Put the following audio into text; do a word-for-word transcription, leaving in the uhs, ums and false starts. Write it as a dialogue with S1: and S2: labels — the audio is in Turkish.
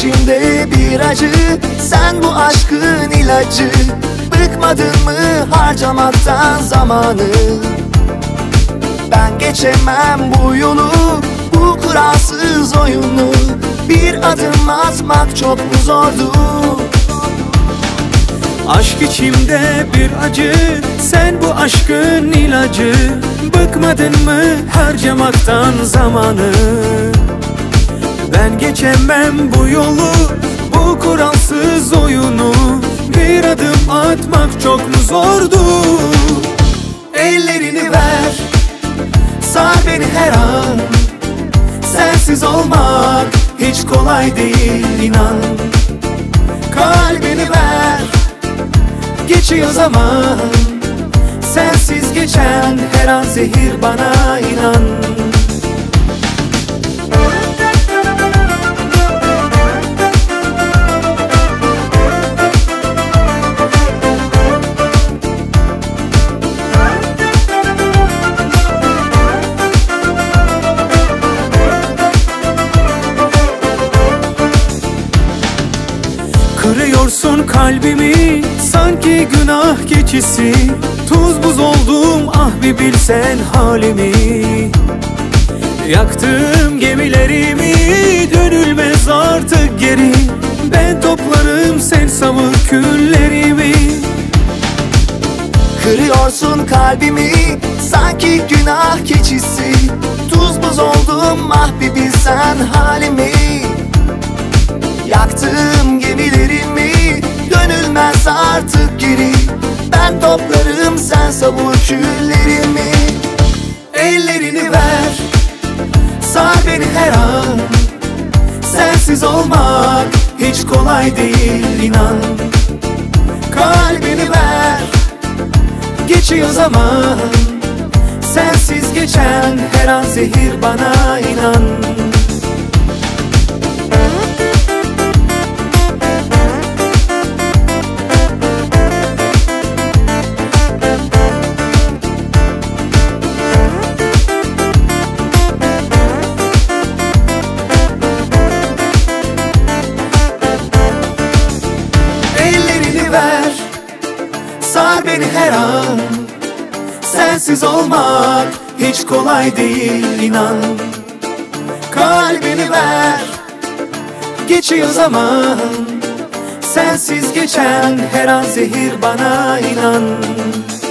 S1: içimde bir acı, sen bu aşkın ilacı. Bıkmadın mı harcamaktan zamanı? Ben geçemem bu yolu, bu kuralsız oyunu. Bir adım atmak çok mu zordu?
S2: Aşk içimde bir acı, sen bu aşkın ilacı. Bıkmadın mı harcamaktan zamanı? Ben geçemem bu yolu, bu kuralsız oyunu. Bir adım atmak çok mu zordu?
S1: Ellerini ver, sar beni her an. Sensiz olmak hiç kolay değil, inan. Kalbini ver, geçiyor zaman. Sensiz geçen her an zehir bana, inan.
S2: Kırıyorsun kalbimi sanki günah keçisi. Tuz buz oldum, ah bir bilsen halimi. Yaktığım gemilerimi dönülmez artık geri. Ben toplarım, sen savur küllerimi.
S1: Kırıyorsun kalbimi sanki günah keçisi. Tuz buz oldum, ah bir bilsen halimi. Yaktığım gemilerimi dönülmez artık geri. Ben toplarım, sen savur küllerimi. Ellerini ver, sar beni her an. Sensiz olmak hiç kolay değil, inan. Kalbini ver, geçiyor zaman. Sensiz geçen her an zehir bana, inan. Sar beni her an. Sensiz olmak hiç kolay değil, inan. Kalbini ver, geçiyor zaman. Sensiz geçen her an zehir bana, inan.